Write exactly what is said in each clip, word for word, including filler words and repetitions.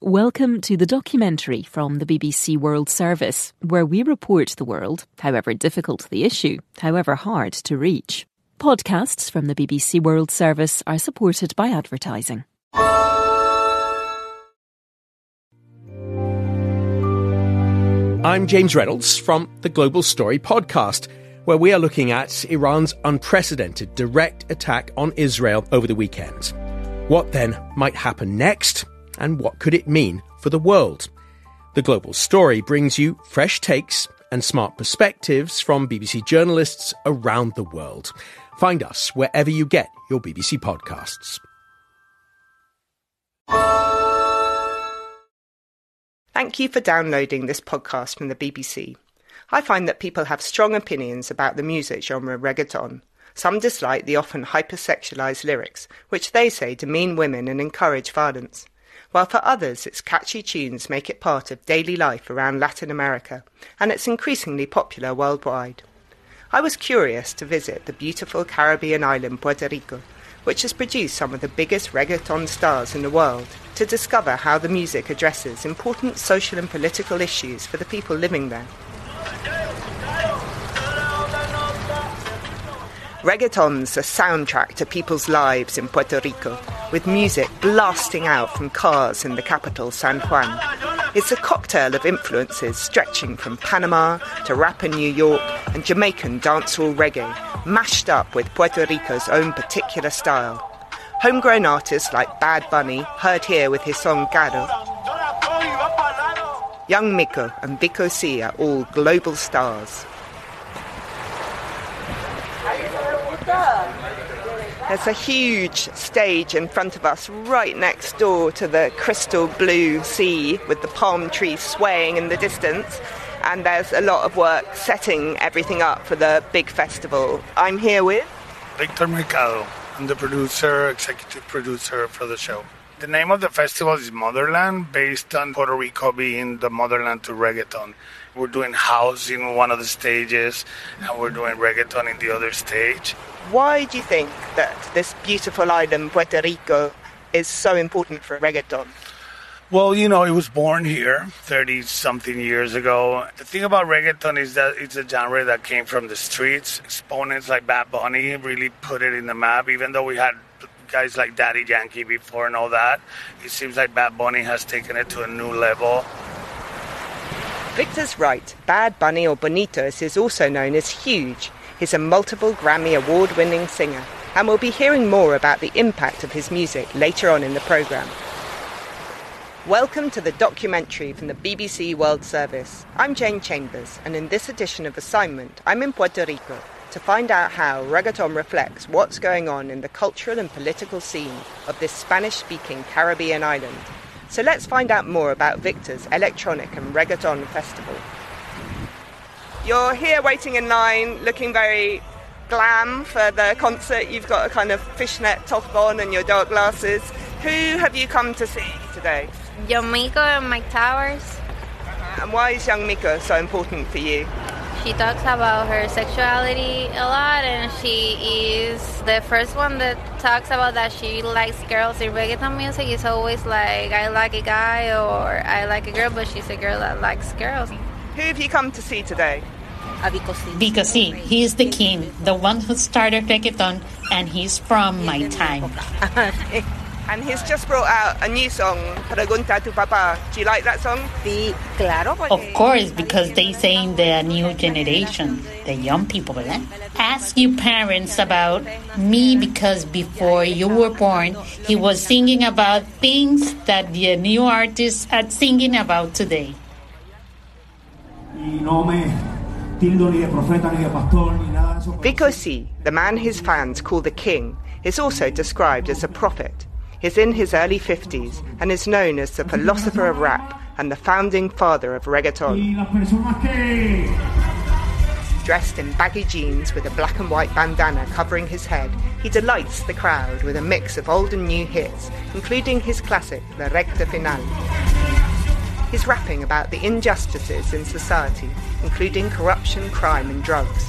Welcome to the documentary from the B B C World Service, where we report the world, however difficult the issue, however hard to reach. Podcasts from the B B C World Service are supported by advertising. I'm James Reynolds from the Global Story podcast, where we are looking at Iran's unprecedented direct attack on Israel over the weekend. What then might happen next, and what could it mean for the world? The Global Story brings you fresh takes and smart perspectives from B B C journalists around the world. Find us wherever you get your B B C podcasts. Thank you for downloading this podcast from the B B C. I find that people have strong opinions about the music genre reggaeton. Some dislike the often hypersexualised lyrics, which they say demean women and encourage violence, while for others its catchy tunes make it part of daily life around Latin America, and it's increasingly popular worldwide. I was curious to visit the beautiful Caribbean island Puerto Rico, which has produced some of the biggest reggaeton stars in the world, to discover how the music addresses important social and political issues for the people living there. Reggaeton's a soundtrack to people's lives in Puerto Rico, with music blasting out from cars in the capital, San Juan. It's a cocktail of influences stretching from Panama to rap in New York and Jamaican dancehall reggae, mashed up with Puerto Rico's own particular style. Homegrown artists like Bad Bunny, heard here with his song Gado, Young Miko and Vico C are all global stars. There's a huge stage in front of us right next door to the crystal blue sea with the palm trees swaying in the distance, and there's a lot of work setting everything up for the big festival. I'm here with Victor Mercado. I'm the producer, executive producer for the show. The name of the festival is Motherland, based on Puerto Rico being the motherland to reggaeton. We're doing house in one of the stages, and we're doing reggaeton in the other stage. Why do you think that this beautiful island, Puerto Rico, is so important for reggaeton? Well, you know, it was born here thirty-something years ago. The thing about reggaeton is that it's a genre that came from the streets. Exponents like Bad Bunny really put it in the map, even though we had guys like Daddy Yankee before and all that. It seems like Bad Bunny has taken it to a new level. Victor's right. Bad Bunny, or Bonito as he's also known, is huge. He's a multiple Grammy award-winning singer, and we'll be hearing more about the impact of his music later on in the programme. Welcome to the documentary from the B B C World Service. I'm Jane Chambers, and in this edition of Assignment, I'm in Puerto Rico to find out how reggaeton reflects what's going on in the cultural and political scene of this Spanish-speaking Caribbean island. So let's find out more about Victor's electronic and reggaeton festival. You're here waiting in line, looking very glam for the concert. You've got a kind of fishnet top on and your dark glasses. Who have you come to see today? Young Miko and Mike Towers. Uh-huh. And why is Young Miko so important for you? She talks about her sexuality a lot, and she is the first one that talks about that she likes girls in reggaeton music. It's always like, I like a guy or I like a girl, but she's a girl that likes girls. Who have you come to see today? Vico C. He is the king, the one who started reggaeton, and he's from my time. And he's just brought out a new song, Pregunta a tu papá. Do you like that song? Sí, claro. Of course, because they say in the new generation, the young people, eh? Ask your parents about me, because before you were born, he was singing about things that the new artists are singing about today. Vico C, the man his fans call the king, is also described as a prophet. He's in his early fifties and is known as the philosopher of rap and the founding father of reggaeton. Dressed in baggy jeans with a black and white bandana covering his head, he delights the crowd with a mix of old and new hits, including his classic, La Recta Final. He's rapping about the injustices in society, including corruption, crime and drugs.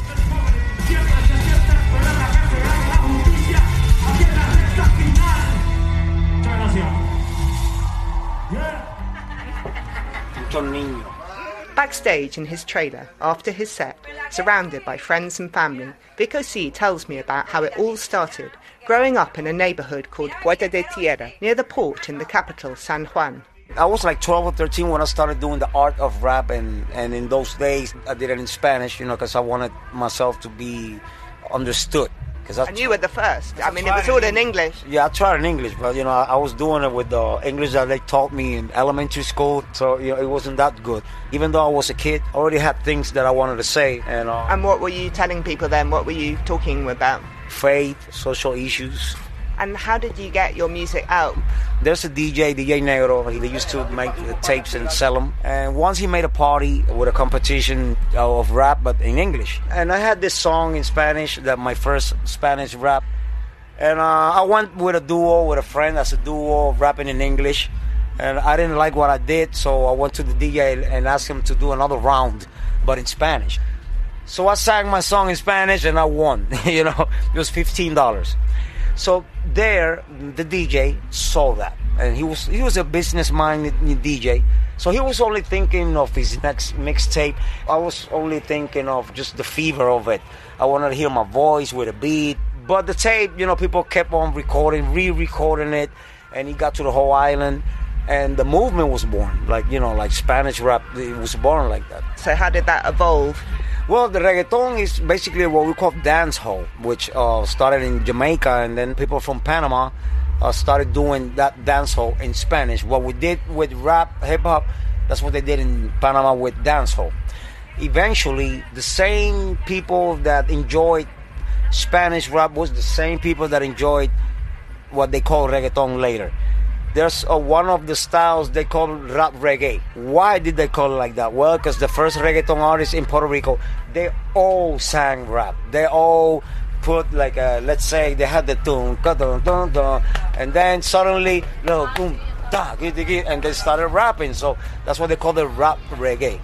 Reggaeton Niño. Backstage in his trailer, after his set, surrounded by friends and family, Vico C tells me about how it all started, growing up in a neighborhood called Puerta de Tierra, near the port in the capital, San Juan. I was like twelve or thirteen when I started doing the art of rap, and, and in those days I did it in Spanish, you know, because I wanted myself to be understood. And you were the first. I mean, it was all in English. Yeah, I tried in English, but, you know, I, I was doing it with the English that they taught me in elementary school, so, you know, it wasn't that good. Even though I was a kid, I already had things that I wanted to say. And, uh, and what were you telling people then? What were you talking about? Faith, social issues. And how did you get your music out? There's a D J, D J Negro. He used to make tapes and sell them. And once he made a party with a competition of rap, but in English. And I had this song in Spanish, that my first Spanish rap. And uh, I went with a duo, with a friend as a duo, rapping in English. And I didn't like what I did, so I went to the D J and asked him to do another round, but in Spanish. So I sang my song in Spanish and I won. You know, it was fifteen dollars. So there, the D J saw that, and he was he was a business-minded D J. So he was only thinking of his next mixtape. I was only thinking of just the fever of it. I wanted to hear my voice with a beat. But the tape, you know, people kept on recording, re-recording it, and he got to the whole island, and the movement was born. Like, you know, like Spanish rap, it was born like that. So how did that evolve? Well, the reggaeton is basically what we call dancehall, which uh, started in Jamaica, and then people from Panama uh, started doing that dancehall in Spanish. What we did with rap, hip-hop, that's what they did in Panama with dancehall. Eventually, the same people that enjoyed Spanish rap was the same people that enjoyed what they call reggaeton later. There's uh, one of the styles they call rap reggae. Why did they call it like that? Well, because the first reggaeton artists in Puerto Rico, they all sang rap. They all put like, a, let's say they had the dun, dun, dun, dun, and then suddenly, no, boom, da, and they started rapping. So that's what they call the rap reggae.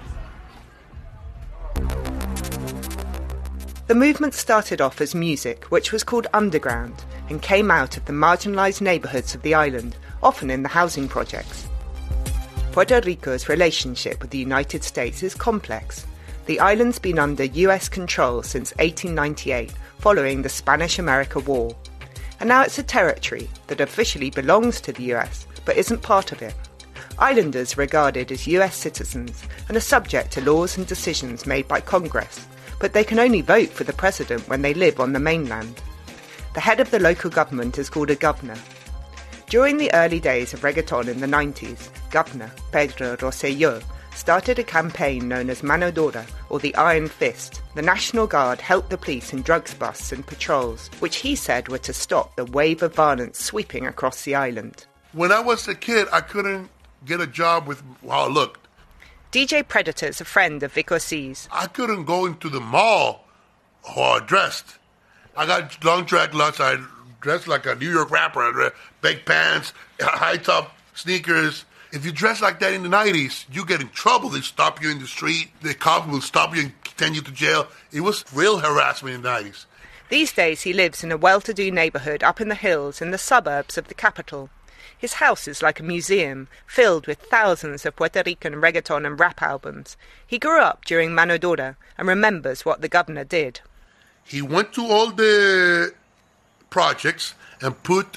The movement started off as music, which was called underground, and came out of the marginalised neighbourhoods of the island, often in the housing projects. Puerto Rico's relationship with the United States is complex. The island's been under U S control since eighteen ninety-eight, following the Spanish-America War. And now it's a territory that officially belongs to the U S, but isn't part of it. Islanders are regarded as U S citizens and are subject to laws and decisions made by Congress, but they can only vote for the president when they live on the mainland. The head of the local government is called a governor. During the early days of reggaeton in the nineties, Governor Pedro Rosselló started a campaign known as Mano Dura, or the Iron Fist. The National Guard helped the police in drugs busts and patrols, which he said were to stop the wave of violence sweeping across the island. When I was a kid, I couldn't get a job with how I looked. D J Predator's a friend of Vico C's. I couldn't go into the mall how I dressed. I got long track luts. I dressed like a New York rapper. I had big pants, high top sneakers. If you dress like that in the nineties, you get in trouble. They stop you in the street. The cop will stop you and send you to jail. It was real harassment in the nineties. These days he lives in a well-to-do neighbourhood up in the hills in the suburbs of the capital. His house is like a museum, filled with thousands of Puerto Rican reggaeton and rap albums. He grew up during Mano Dura and remembers what the governor did. He went to all the projects and put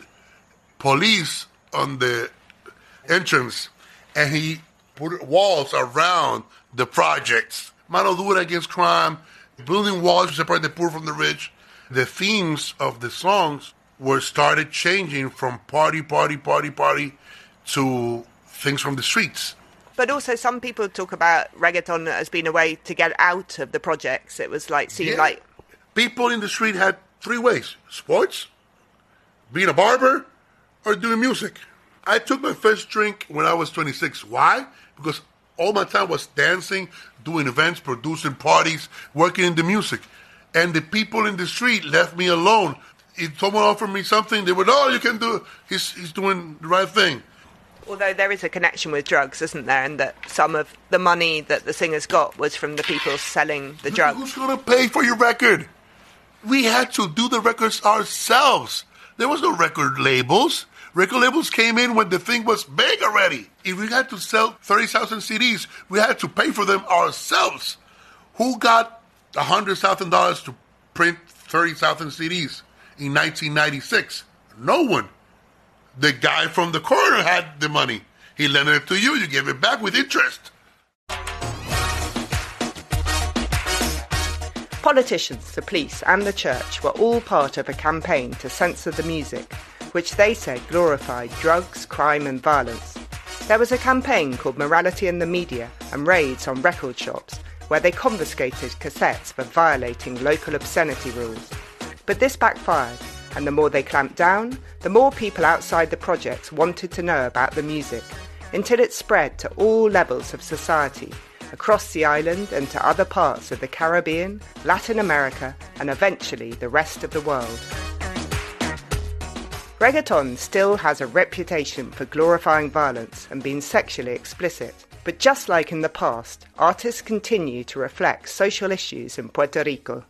police on the entrance, and he put walls around the projects. Mano Dura against crime, building walls to separate the poor from the rich. The themes of the songs were started changing from party, party, party, party to things from the streets. But also some people talk about reggaeton as being a way to get out of the projects. It was like, seemed yeah. like... People in the street had three ways: sports, being a barber, or doing music. I took my first drink when I was twenty-six. Why? Because all my time was dancing, doing events, producing parties, working in the music. And the people in the street left me alone. If someone offered me something, they would, oh, you can do it. He's, he's doing the right thing. Although there is a connection with drugs, isn't there? And that some of the money that the singers got was from the people selling the drugs. Who's going to pay for your record? We had to do the records ourselves. There was no record labels. Record labels came in when the thing was big already. If we had to sell thirty thousand C Ds, we had to pay for them ourselves. Who got one hundred thousand dollars to print thirty thousand C Ds in nineteen ninety-six? No one. The guy from the corner had the money. He lent it to you, you gave it back with interest. Politicians, the police and the church were all part of a campaign to censor the music, which they said glorified drugs, crime and violence. There was a campaign called Morality in the Media and raids on record shops where they confiscated cassettes for violating local obscenity rules. But this backfired, and the more they clamped down, the more people outside the projects wanted to know about the music, until it spread to all levels of society, across the island and to other parts of the Caribbean, Latin America, and eventually the rest of the world. Reggaeton still has a reputation for glorifying violence and being sexually explicit, but just like in the past, artists continue to reflect social issues in Puerto Rico.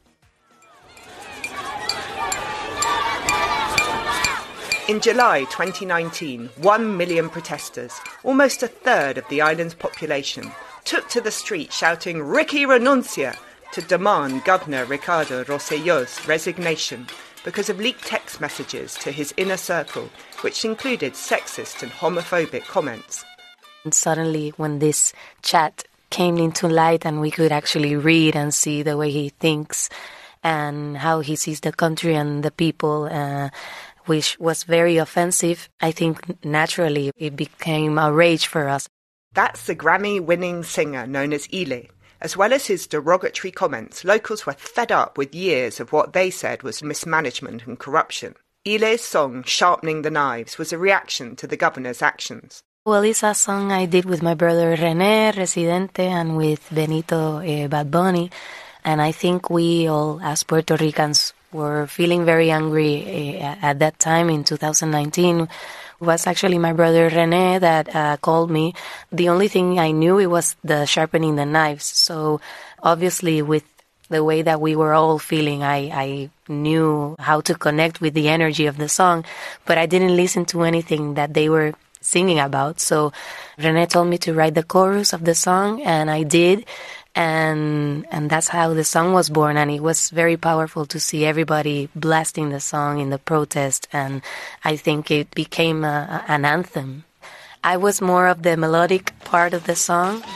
In July twenty nineteen, one million protesters, almost a third of the island's population, took to the street shouting "Ricky renuncia" to demand Governor Ricardo Rosselló's resignation because of leaked text messages to his inner circle, which included sexist and homophobic comments. And suddenly, when this chat came into light and we could actually read and see the way he thinks and how he sees the country and the people, uh, which was very offensive, I think naturally it became a rage for us. That's the Grammy-winning singer known as Ile. As well as his derogatory comments, locals were fed up with years of what they said was mismanagement and corruption. Ile's song, Sharpening the Knives, was a reaction to the governor's actions. Well, it's a song I did with my brother René, Residente, and with Benito uh, Bad Bunny. And I think we all, as Puerto Ricans, were feeling very angry uh, at that time in two thousand nineteen. It was actually my brother René that uh, called me. The only thing I knew it was the sharpening the knives. So obviously with the way that we were all feeling, I, I knew how to connect with the energy of the song, but I didn't listen to anything that they were singing about. So René told me to write the chorus of the song, and I did. And and that's how the song was born, and it was very powerful to see everybody blasting the song in the protest, and I think it became a, an anthem. I was more of the melodic part of the song.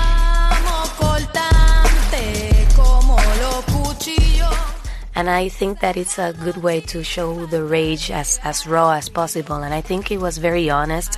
And I think that it's a good way to show the rage as, as raw as possible, and I think it was very honest.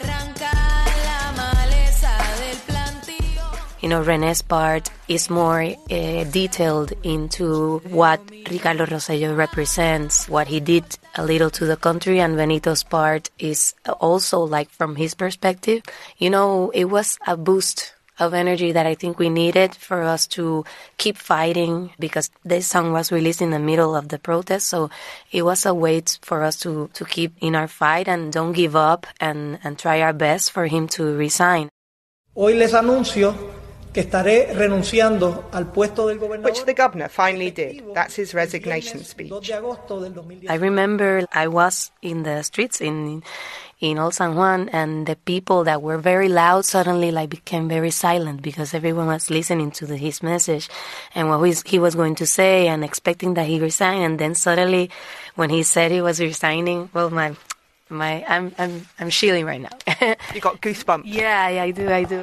You know, René's part is more uh, detailed into what Ricardo Rosselló represents, what he did a little to the country, and Benito's part is also like from his perspective. You know, it was a boost of energy that I think we needed for us to keep fighting, because this song was released in the middle of the protest, so it was a way for us to, to keep in our fight and don't give up and, and try our best for him to resign. Hoy les anuncio que estaré renunciando al puesto del gobernador. Which the governor finally did. That's his resignation speech. I remember I was in the streets in in Old San Juan, and the people that were very loud suddenly like became very silent because everyone was listening to the, his message and what he, he was going to say and expecting that he resign. And then suddenly, when he said he was resigning, well, my my I'm I'm I'm chilling right now. You got goosebumps. Yeah, yeah, I do, I do.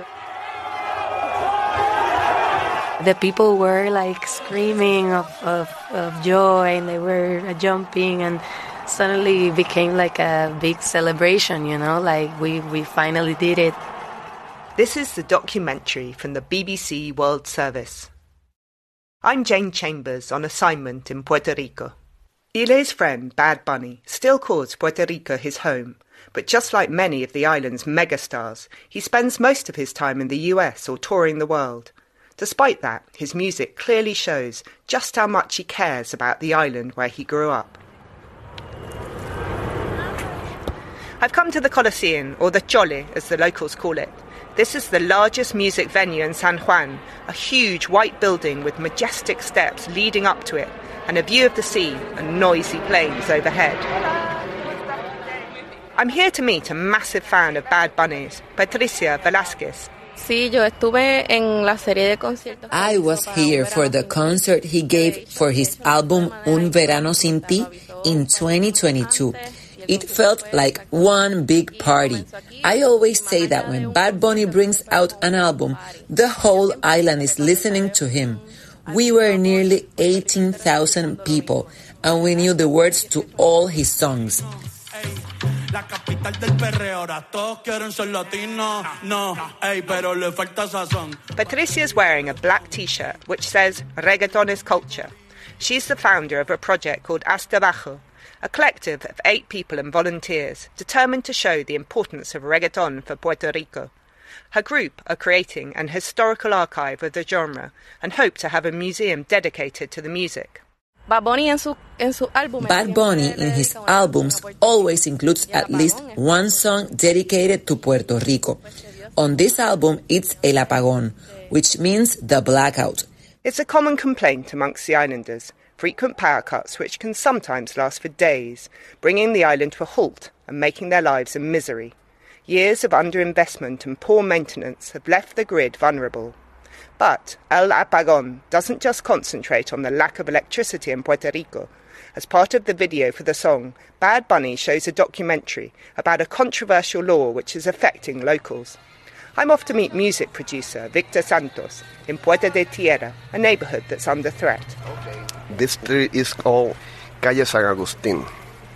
The people were like screaming of, of, of joy, and they were jumping, and suddenly it became like a big celebration, you know, like we, we finally did it. This is the documentary from the B B C World Service. I'm Jane Chambers on assignment in Puerto Rico. Ile's friend, Bad Bunny, still calls Puerto Rico his home, but just like many of the island's megastars, he spends most of his time in the U S or touring the world. Despite that, his music clearly shows just how much he cares about the island where he grew up. I've come to the Coliseum, or the Chole as the locals call it. This is the largest music venue in San Juan, a huge white building with majestic steps leading up to it, and a view of the sea and noisy planes overhead. I'm here to meet a massive fan of Bad Bunny's, Patricia Velasquez. I was here for the concert he gave for his album Un Verano Sin Ti in twenty twenty-two. It felt like one big party. I always say that when Bad Bunny brings out an album, the whole island is listening to him. We were nearly eighteen thousand people, and we knew the words to all his songs. La capital del perreo, ahora todos quieren ser latinos. No, ey, pero le falta sazón. Patricia's wearing a black t-shirt which says Reggaeton is culture. She's the founder of a project called Hasta Abajo, a collective of eight people and volunteers determined to show the importance of reggaeton for Puerto Rico. Her group are creating an historical archive of the genre and hope to have a museum dedicated to the music. Bad Bunny in his albums always includes at least one song dedicated to Puerto Rico. On this album, it's El Apagón, which means the blackout. It's a common complaint amongst the islanders, frequent power cuts which can sometimes last for days, bringing the island to a halt and making their lives a misery. Years of underinvestment and poor maintenance have left the grid vulnerable. But El Apagón doesn't just concentrate on the lack of electricity in Puerto Rico. As part of the video for the song, Bad Bunny shows a documentary about a controversial law which is affecting locals. I'm off to meet music producer Victor Santos in Puerta de Tierra, a neighborhood that's under threat. This street is called Calle San Agustín.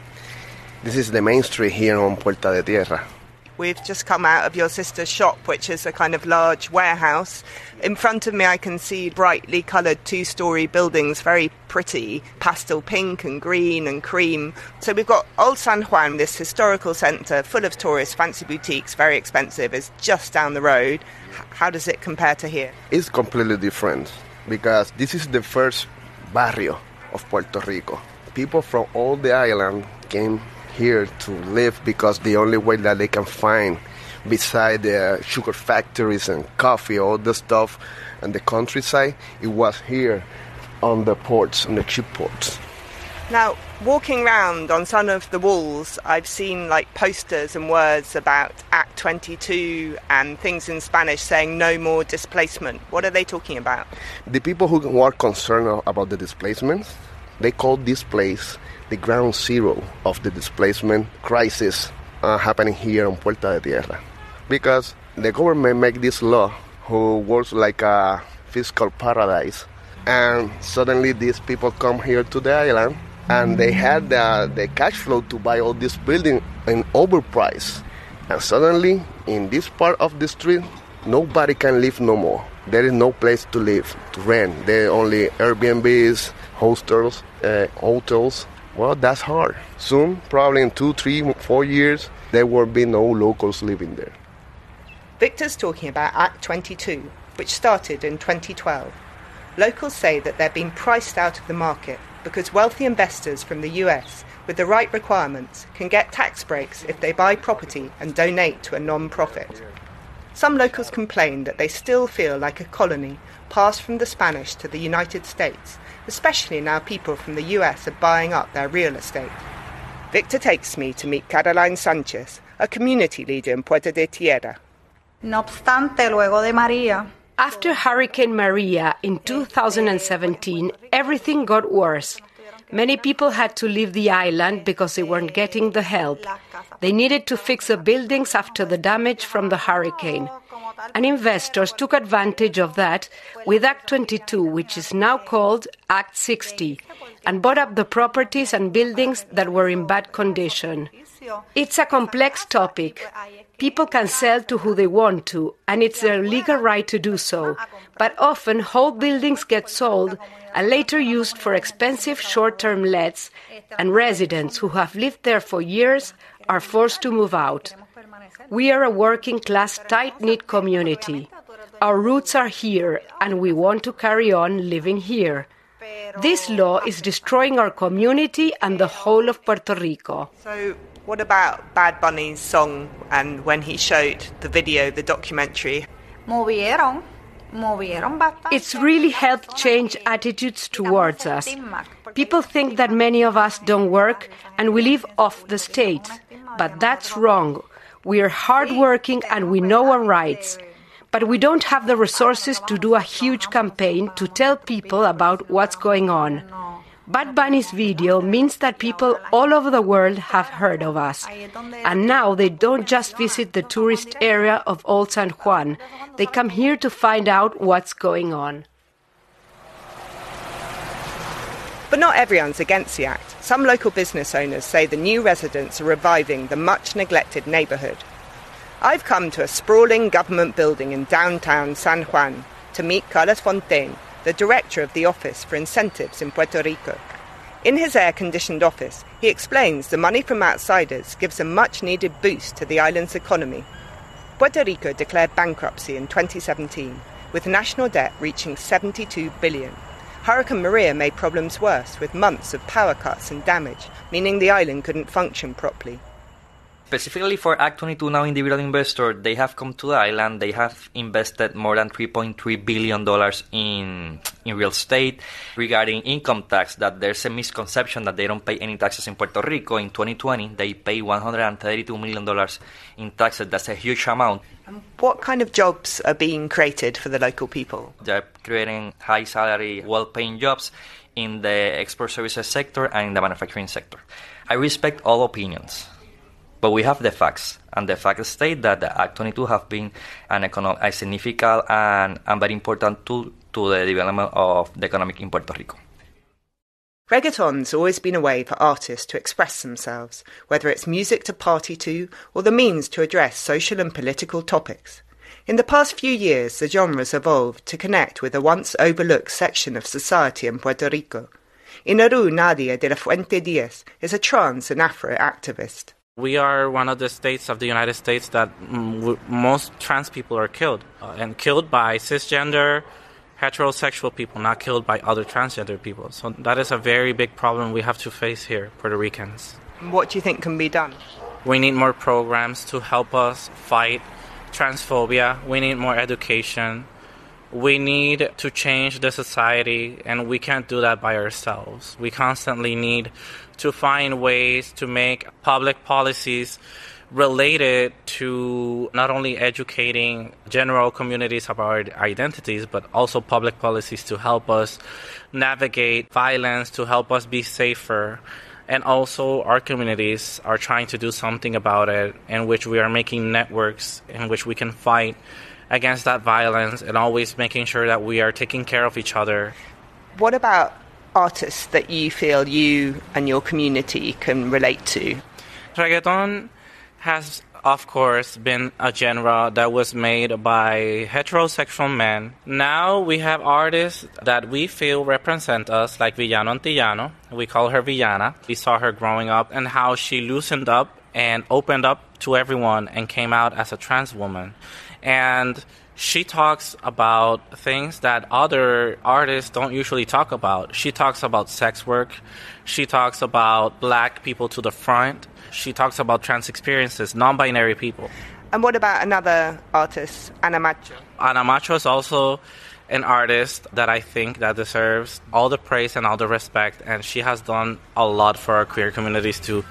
This is the main street here on Puerta de Tierra. We've just come out of your sister's shop, which is a kind of large warehouse. In front of me I can see brightly coloured two-storey buildings, very pretty, pastel pink and green and cream. So we've got Old San Juan, this historical centre full of tourists, fancy boutiques, very expensive, is just down the road. How does it compare to here? It's completely different because this is the first barrio of Puerto Rico. People from all the island came here to live because the only way that they can find beside the sugar factories and coffee, all the stuff and the countryside, it was here on the ports, on the cheap ports. Now, walking round on some of the walls, I've seen like posters and words about Act twenty-two and things in Spanish saying no more displacement. What are they talking about? The people who are concerned about the displacements, they call this place the ground zero of the displacement crisis uh, happening here on Puerta de Tierra. Because the government make this law who works like a fiscal paradise, and suddenly these people come here to the island and they had the, the cash flow to buy all this building in overprice. And suddenly in this part of the street, nobody can live no more. There is no place to live, to rent. There are only Airbnbs, hostels, uh, hotels. Well, that's hard. Soon, probably in two, three, four years, there will be no locals living there. Victor's talking about Act twenty-two, which started in twenty twelve. Locals say that they're being priced out of the market because wealthy investors from the U S, with the right requirements, can get tax breaks if they buy property and donate to a non-profit. Some locals complain that they still feel like a colony passed from the Spanish to the United States, especially now people from the U S are buying up their real estate. Victor takes me to meet Caroline Sanchez, a community leader in Puerta de Tierra. No obstante, luego de María, after Hurricane Maria in two thousand seventeen, everything got worse. Many people had to leave the island because they weren't getting the help. They needed to fix the buildings after the damage from the hurricane. And investors took advantage of that with Act twenty-two, which is now called Act sixty, and bought up the properties and buildings that were in bad condition. It's a complex topic. People can sell to who they want to, and it's their legal right to do so. But often whole buildings get sold and later used for expensive short-term lets, and residents who have lived there for years are forced to move out. We are a working-class, tight-knit community. Our roots are here, and we want to carry on living here. This law is destroying our community and the whole of Puerto Rico. So, what about Bad Bunny's song and when he showed the video, the documentary? Movieron. It's really helped change attitudes towards us. People think that many of us don't work and we live off the state. but that's wrong. We are hardworking and we know our rights. But we don't have the resources to do a huge campaign to tell people about what's going on. Bad Bunny's video means that people all over the world have heard of us. And now they don't just visit the tourist area of Old San Juan. They come here to find out what's going on. But not everyone's against the act. Some local business owners say the new residents are reviving the much-neglected neighbourhood. I've come to a sprawling government building in downtown San Juan to meet Carlos Fontaine, the director of the Office for Incentives in Puerto Rico. In his air-conditioned office, he explains the money from outsiders gives a much-needed boost to the island's economy. Puerto Rico declared bankruptcy in twenty seventeen, with national debt reaching seventy-two billion dollars. Hurricane Maria made problems worse, with months of power cuts and damage, meaning the island couldn't function properly. Specifically for Act twenty-two now individual investor, they have come to the island. They have invested more than three point three billion dollars in in real estate. Regarding income tax, that there's a misconception that they don't pay any taxes in Puerto Rico. In twenty twenty, they pay one hundred thirty-two million dollars in taxes. That's a huge amount. What kind of jobs are being created for the local people? They're creating high salary, well-paying jobs in the export services sector and in the manufacturing sector. I respect all opinions. But we have the facts, and the facts state that the Act twenty-two have been an econo- a significant and, and very important tool to the development of the economy in Puerto Rico. Reggaeton's always been a way for artists to express themselves, whether it's music to party to or the means to address social and political topics. In the past few years, the genre's evolved to connect with a once overlooked section of society in Puerto Rico. Inaru Nadia de la Fuente Diaz is a trans and Afro activist. We are one of the states of the United States that mm, w- most trans people are killed, uh, and killed by cisgender, heterosexual people, not killed by other transgender people. So that is a very big problem we have to face here, Puerto Ricans. What do you think can be done? We need more programs to help us fight transphobia. We need more education. We need to change the society, and we can't do that by ourselves. We constantly need to find ways to make public policies related to not only educating general communities about our identities, but also public policies to help us navigate violence, to help us be safer. And also our communities are trying to do something about it, in which we are making networks in which we can fight against that violence and always making sure that we are taking care of each other. What about artists that you feel you and your community can relate to? Reggaeton has, of course, been a genre that was made by heterosexual men. Now we have artists that we feel represent us, like Villano Antillano. We call her Villana. We saw her growing up and how she loosened up and opened up to everyone and came out as a trans woman. And she talks about things that other artists don't usually talk about. She talks about sex work. She talks about black people to the front. She talks about trans experiences, non-binary people. And what about another artist, Ana Macho? Ana Macho is also an artist that I think that deserves all the praise and all the respect, and she has done a lot for our queer communities too.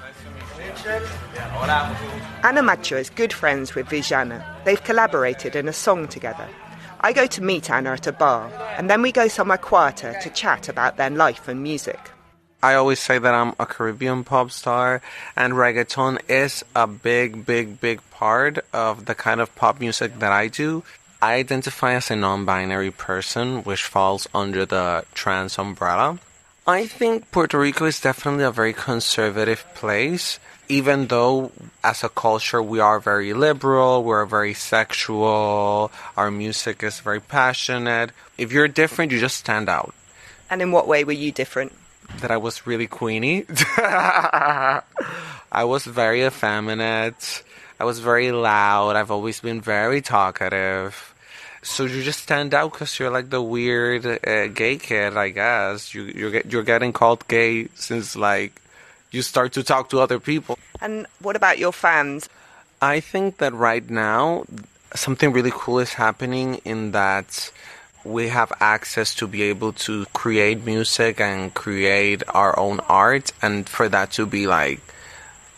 Ana Macho is good friends with Villana. They've collaborated in a song together. I go to meet Ana at a bar, and then we go somewhere quieter to chat about their life and music. I always say that I'm a Caribbean pop star, and reggaeton is a big, big, big part of the kind of pop music that I do. I identify as a non-binary person, which falls under the trans umbrella. I think Puerto Rico is definitely a very conservative place, even though as a culture we are very liberal, we're very sexual, our music is very passionate. If you're different, you just stand out. And in what way were you different? That I was really queenie. I was very effeminate. I was very loud. I've always been very talkative. So you just stand out because you're like the weird uh, gay kid, I guess. You, you're get, you're getting called gay since like you start to talk to other people. And what about your fans? I think that right now something really cool is happening in that we have access to be able to create music and create our own art, and for that to be like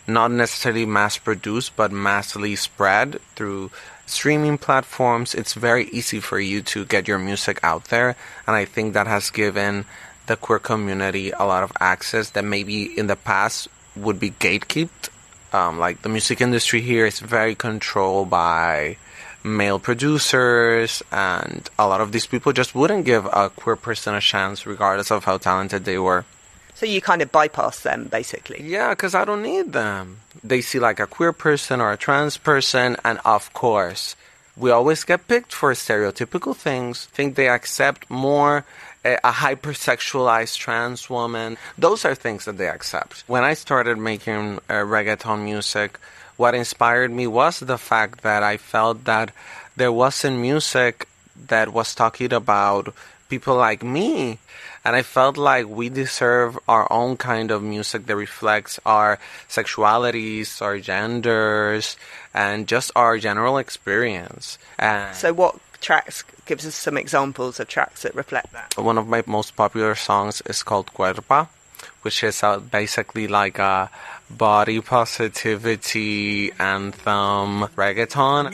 not necessarily mass-produced, but massively spread through streaming platforms. It's very easy for you to get your music out there, and I think that has given the queer community a lot of access that maybe in the past would be gatekept. Um, like the music industry here is very controlled by male producers, and a lot of these people just wouldn't give a queer person a chance regardless of how talented they were. So you kind of bypass them, basically? Yeah, because I don't need them. They see like a queer person or a trans person, and of course, we always get picked for stereotypical things. Think they accept more a, a hypersexualized trans woman. Those are things that they accept. When I started making uh, reggaeton music, what inspired me was the fact that I felt that there wasn't music that was talking about people like me. And I felt like we deserve our own kind of music that reflects our sexualities, our genders, and just our general experience. And so what tracks, gives us some examples of tracks that reflect that? One of my most popular songs is called Cuerpa, which is uh, basically like a body positivity anthem reggaeton.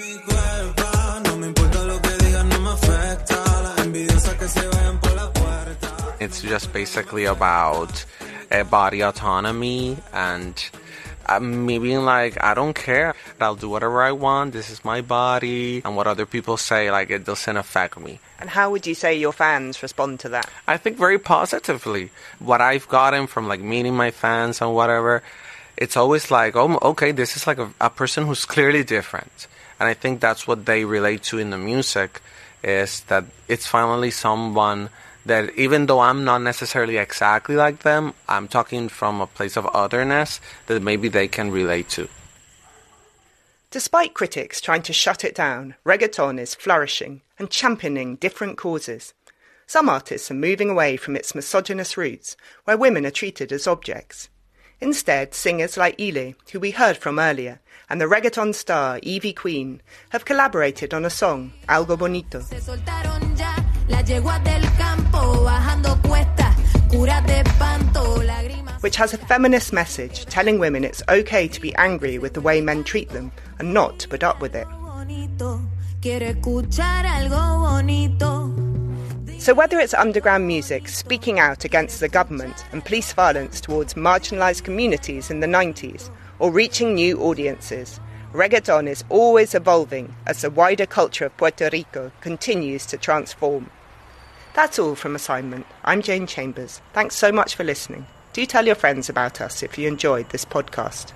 It's just basically about uh, body autonomy and uh, me being like, I don't care. I'll do whatever I want. This is my body. And what other people say, like, it doesn't affect me. And how would you say your fans respond to that? I think very positively. What I've gotten from, like, meeting my fans and whatever, it's always like, oh, okay, this is like a, a person who's clearly different. And I think that's what they relate to in the music, is that it's finally someone that even though I'm not necessarily exactly like them, I'm talking from a place of otherness that maybe they can relate to. Despite critics trying to shut it down, reggaeton is flourishing and championing different causes. Some artists are moving away from its misogynist roots, where women are treated as objects. Instead, singers like Ile, who we heard from earlier, and the reggaeton star Ivy Queen have collaborated on a song, Algo Bonito, which has a feminist message telling women it's okay to be angry with the way men treat them and not to put up with it. So whether it's underground music speaking out against the government and police violence towards marginalised communities in the nineties, or reaching new audiences, reggaeton is always evolving as the wider culture of Puerto Rico continues to transform. That's all from Assignment. I'm Jane Chambers. Thanks so much for listening. Do tell your friends about us if you enjoyed this podcast.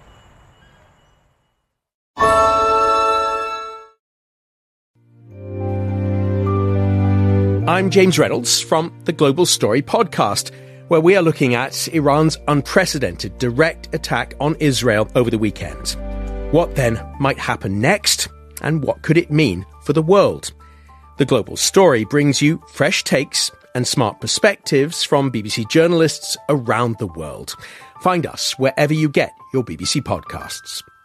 I'm James Reynolds from the Global Story podcast, where we are looking at Iran's unprecedented direct attack on Israel over the weekend. What then might happen next, and what could it mean for the world? The Global Story brings you fresh takes and smart perspectives from B B C journalists around the world. Find us wherever you get your B B C podcasts.